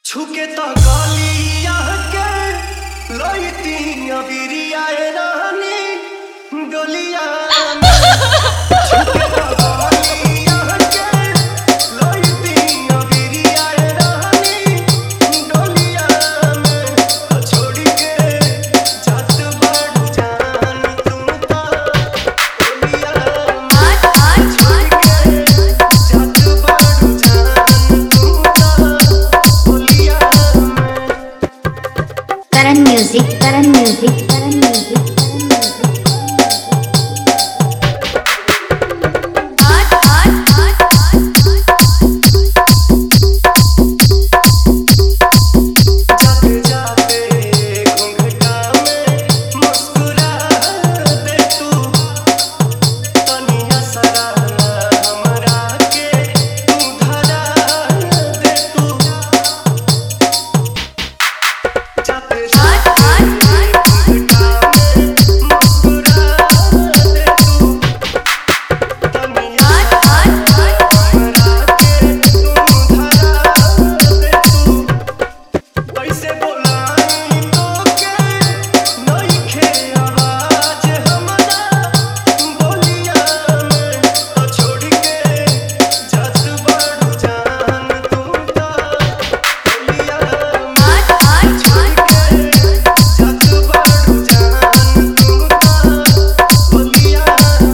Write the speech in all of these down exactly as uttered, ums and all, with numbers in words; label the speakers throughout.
Speaker 1: छुके तो गलिया के लईती अबिरिया ए रानी गलिया छुके तो गलिया के लईती अबिरिया ए रानी गलिया में छोड़ के जात बड़ जान तुम तो गलिया में छोड़ के जात बड़ जान तुम तो गलिया में
Speaker 2: Karan music, Karan music, Karan music, Karan music. Hot, hot, hot, hot,
Speaker 1: जाते जाते घूंघटा में मुस्कुरा दे तू तनिया सरा हमरा के तू धरा दे तू जाते जाते घूंघटा में मुस्कुरा दे तू तनिया सरा हमरा के तू धरा दे तू कैसे बोलाई तोके नइखे आवाज हमरा बोलिया में तो छोड़ के जात बड़ जान तू तो बोलिया में
Speaker 2: hot, hot,
Speaker 1: छोड़ के जात बड़ जान तू तो बोलिया में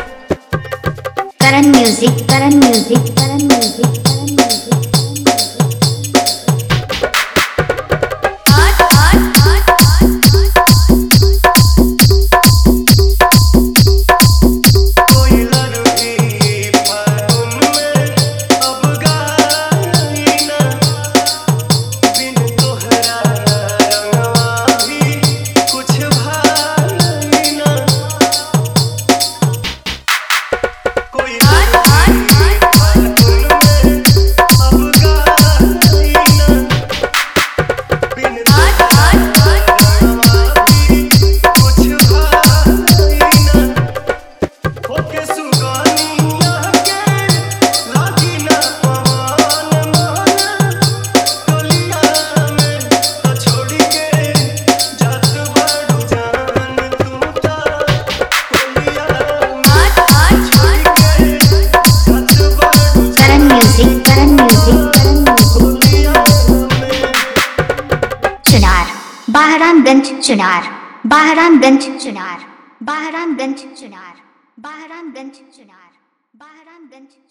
Speaker 2: Karan music, Karan music, Karan music, Karan music, Karan music. Hot, hot, hot, hot,
Speaker 1: कोई लड़की फागुन में अब गाई ना बिन तोहरा रंगवा भी कुछ भाई ना कोई लड़की फागुन में अब गाई ना बिन तोहरा रंगवा भी कुछ भाई ना ओके सुगानिया के लागी ना पवन मन गलिया में तो छोड़ के जात बड़ जान तू तो गलिया में
Speaker 2: hot, hot,
Speaker 1: छोड़
Speaker 2: hot.
Speaker 1: के जात बड़
Speaker 2: Karan music, Karan music, Karan music.
Speaker 1: गलिया में
Speaker 2: चुनार बहरामगंज चुनार बहरामगंज चुनार बहरामगंज चुनार बहरामगंज चुनार बहरामगंज